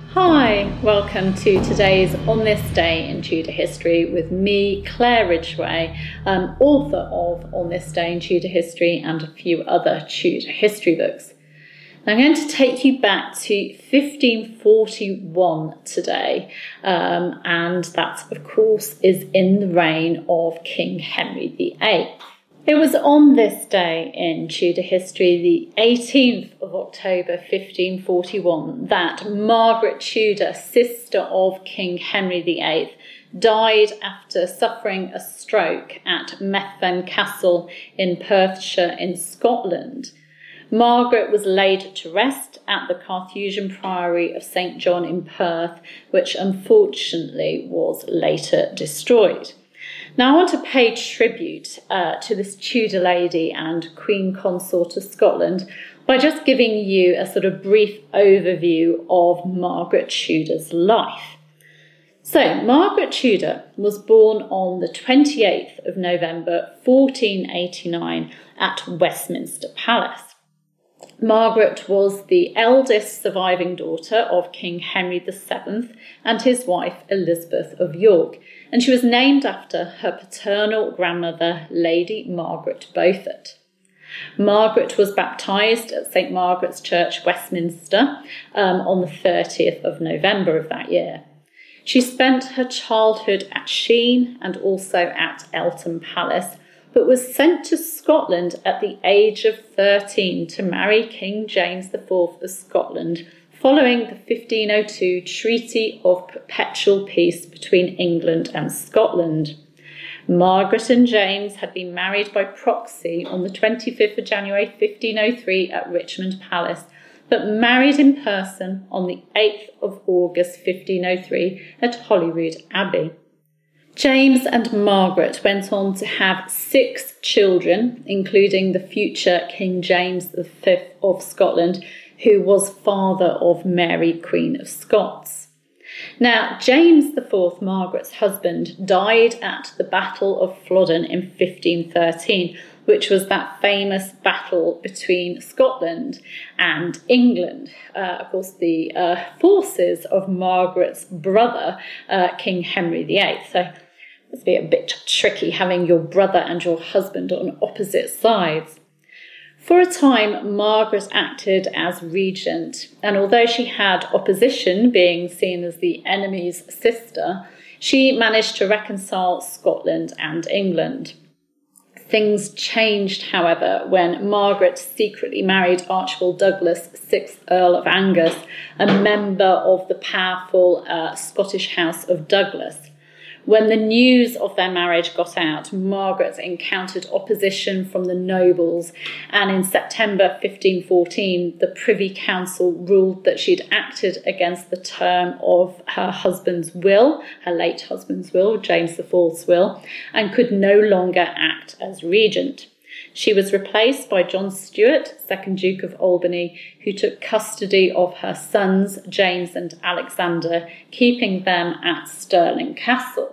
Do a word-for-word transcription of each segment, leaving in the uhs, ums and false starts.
Hi, welcome to today's On This Day in Tudor History with me, Claire Ridgway, um, author of On This Day in Tudor History and a few other Tudor history books. Now, I'm going to take you back to fifteen forty-one today, um, and that, of course, is in the reign of King Henry the eighth. It was on this day in Tudor history, the eighteenth of October fifteen forty-one, that Margaret Tudor, sister of King Henry the eighth, died after suffering a stroke at Methven Castle in Perthshire in Scotland. Margaret was laid to rest at the Carthusian Priory of Saint John in Perth, which unfortunately was later destroyed. Now I want to pay tribute uh, to this Tudor lady and Queen Consort of Scotland by just giving you a sort of brief overview of Margaret Tudor's life. So, Margaret Tudor was born on the twenty-eighth of November fourteen eighty-nine at Westminster Palace. Margaret was the eldest surviving daughter of King Henry the seventh and his wife Elizabeth of York, and she was named after her paternal grandmother, Lady Margaret Beaufort. Margaret was baptised at Saint Margaret's Church, Westminster, um, on the thirtieth of November of that year. She spent her childhood at Sheen and also at Eltham Palace, but was sent to Scotland at the age of thirteen to marry King James the fourth of Scotland, following the fifteen oh two Treaty of Perpetual Peace between England and Scotland. Margaret and James had been married by proxy on the twenty-fifth of January fifteen oh three at Richmond Palace, but married in person on the eighth of August fifteen oh three at Holyrood Abbey. James and Margaret went on to have six children, including the future King James the fifth of Scotland, who was father of Mary, Queen of Scots. Now, James the fourth, Margaret's husband, died at the Battle of Flodden in fifteen thirteen, which was that famous battle between Scotland and England. Uh, of course, the uh, forces of Margaret's brother, uh, King Henry the eighth. So it must be a bit tricky having your brother and your husband on opposite sides. For a time, Margaret acted as regent, and although she had opposition, being seen as the enemy's sister, she managed to reconcile Scotland and England. Things changed, however, when Margaret secretly married Archibald Douglas, sixth Earl of Angus, a member of the powerful uh, Scottish House of Douglas. When the news of their marriage got out, Margaret encountered opposition from the nobles, and in September fifteen fourteen, the Privy Council ruled that she'd acted against the term of her husband's will, her late husband's will, James the fourth's will, and could no longer act as regent. She was replaced by John Stuart, second Duke of Albany, who took custody of her sons, James and Alexander, keeping them at Stirling Castle.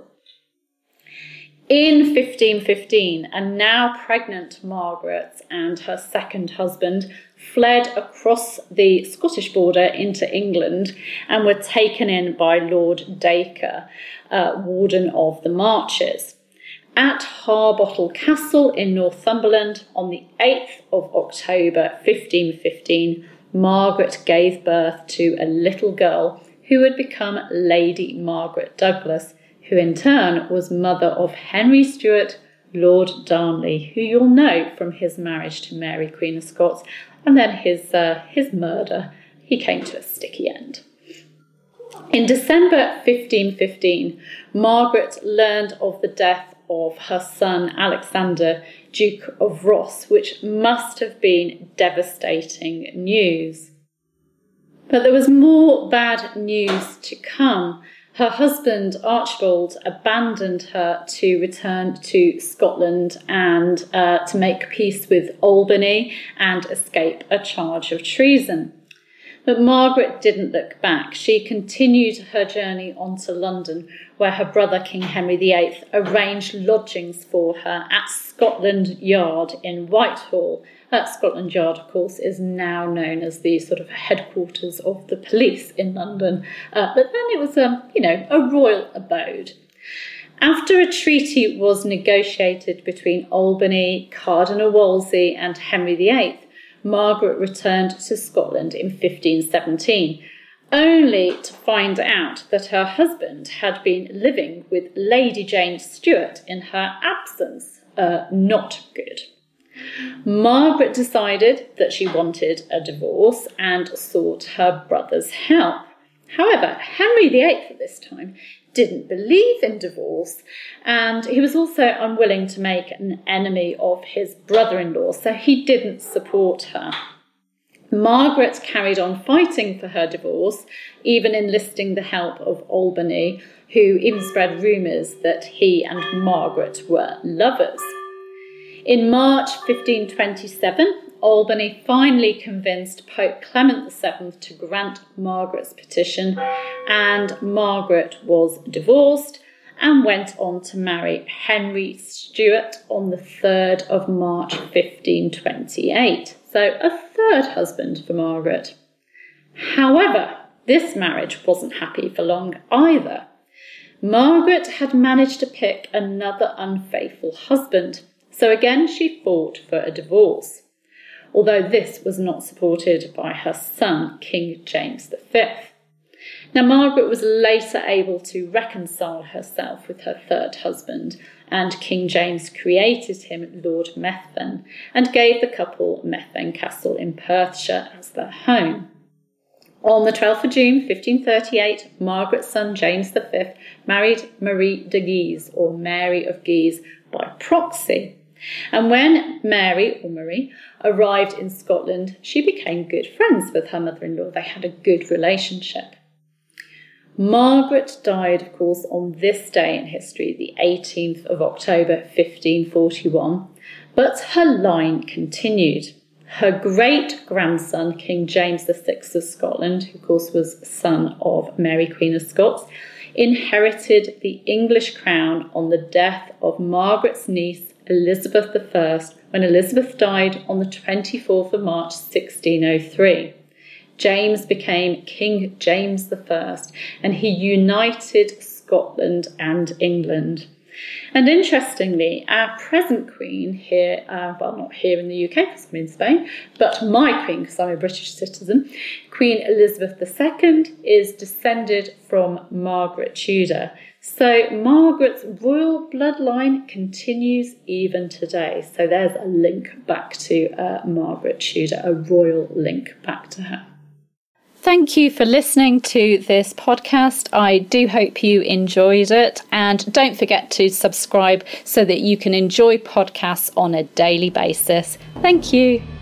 In fifteen fifteen, a now pregnant Margaret and her second husband fled across the Scottish border into England and were taken in by Lord Dacre, uh, Warden of the Marches. At Harbottle Castle in Northumberland on the eighth of October fifteen fifteen, Margaret gave birth to a little girl who would become Lady Margaret Douglas, who in turn was mother of Henry Stuart, Lord Darnley, who you'll know from his marriage to Mary, Queen of Scots, and then his, uh, his murder. He came to a sticky end. In December fifteen fifteen, Margaret learned of the death of her son Alexander, Duke of Ross, which must have been devastating news. But there was more bad news to come. Her husband, Archibald, abandoned her to return to Scotland and uh, to make peace with Albany and escape a charge of treason. But Margaret didn't look back. She continued her journey on to London, where her brother, King Henry the eighth, arranged lodgings for her at Scotland Yard in Whitehall, Uh, Scotland Yard, of course, is now known as the sort of headquarters of the police in London, uh, but then it was, um, you know, a royal abode. After a treaty was negotiated between Albany, Cardinal Wolsey and Henry the Eighth, Margaret returned to Scotland in fifteen seventeen, only to find out that her husband had been living with Lady Jane Stuart in her absence. Uh, not good. Margaret decided that she wanted a divorce and sought her brother's help. However, Henry the Eighth at this time didn't believe in divorce, and he was also unwilling to make an enemy of his brother-in-law, so he didn't support her. Margaret carried on fighting for her divorce, even enlisting the help of Albany, who even spread rumours that he and Margaret were lovers. In March fifteen twenty-seven, Albany finally convinced Pope Clement the Seventh to grant Margaret's petition, and Margaret was divorced and went on to marry Henry Stuart on the third of March fifteen twenty-eight. So a third husband for Margaret. However, this marriage wasn't happy for long either. Margaret had managed to pick another unfaithful husband, so again she fought for a divorce, although this was not supported by her son, King James the Fifth. Now, Margaret was later able to reconcile herself with her third husband, and King James created him Lord Methven and gave the couple Methven Castle in Perthshire as their home. On the twelfth of June fifteen thirty-eight, Margaret's son James the Fifth married Marie de Guise, or Mary of Guise, by proxy. And when Mary, or Marie, arrived in Scotland, she became good friends with her mother-in-law. They had a good relationship. Margaret died, of course, on this day in history, the eighteenth of October fifteen forty-one, but her line continued. Her great-grandson, King James the Sixth of Scotland, who of course was son of Mary Queen of Scots, inherited the English crown on the death of Margaret's niece, Elizabeth the First, when Elizabeth died on the twenty-fourth of March sixteen oh three. James became King James the First, and he united Scotland and England. And interestingly, our present Queen here, uh, well, not here in the U K because I'm in Spain, but my Queen, because I'm a British citizen, Queen Elizabeth the Second, is descended from Margaret Tudor. So Margaret's royal bloodline continues even today. So there's a link back to uh, Margaret Tudor, a royal link back to her. Thank you for listening to this podcast. I do hope you enjoyed it, and don't forget to subscribe so that you can enjoy podcasts on a daily basis. Thank you.